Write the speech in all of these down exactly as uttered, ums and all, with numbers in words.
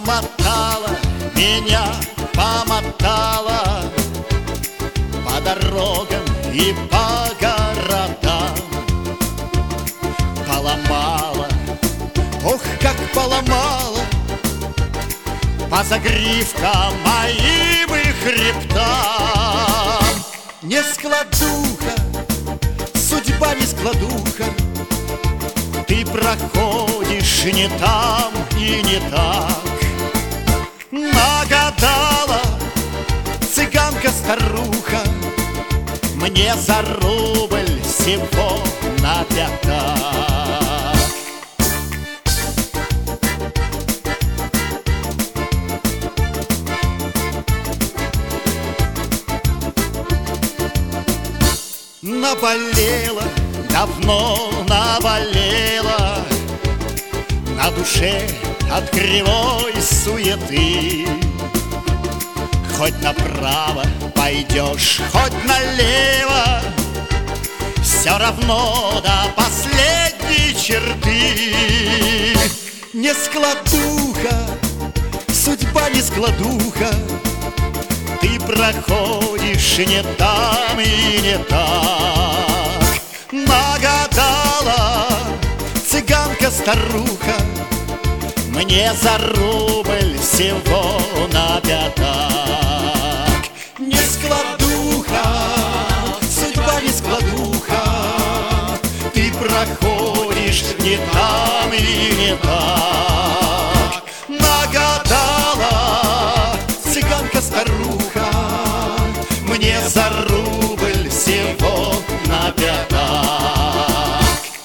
Помотала меня, помотала по дорогам и по городам. Поломала, ох, как поломала по загривкам моим и хребтам. Не складуха, судьба не складуха, ты проходишь не там и не так. Нагадала цыганка-старуха мне за рубль всего на пятак. Наболела, давно наболела на душе от кривой суеты. Хоть направо пойдешь, хоть налево, все равно до последней черты. Не складуха, судьба не складуха, ты проходишь не там и не так. Нагадала цыганка-старуха мне за рубль всего на пятак. Не складуха, судьба не складуха, ты проходишь не там и не так. Нагадала цыганка-старуха мне за рубль всего на пятак.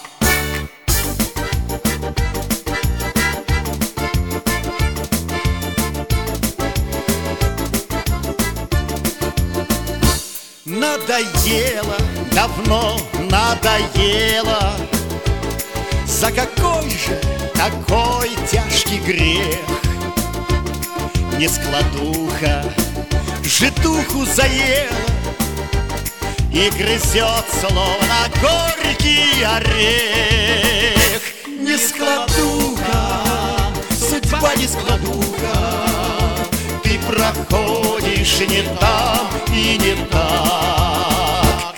Надоело, давно надоело, за какой же такой тяжкий грех? Не складуха, житуху заела и грызет словно горький орех. Не складуха, судьба не складуха, ты проходишь не там и не так.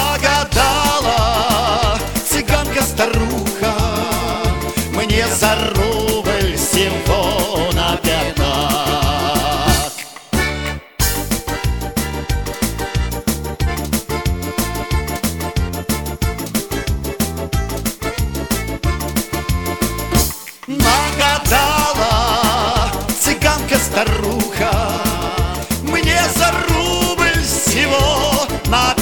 Нагадала цыганка-старуха мне за рубль всего на пятак. Нагадала цыганка-старуха мне за рубль всего на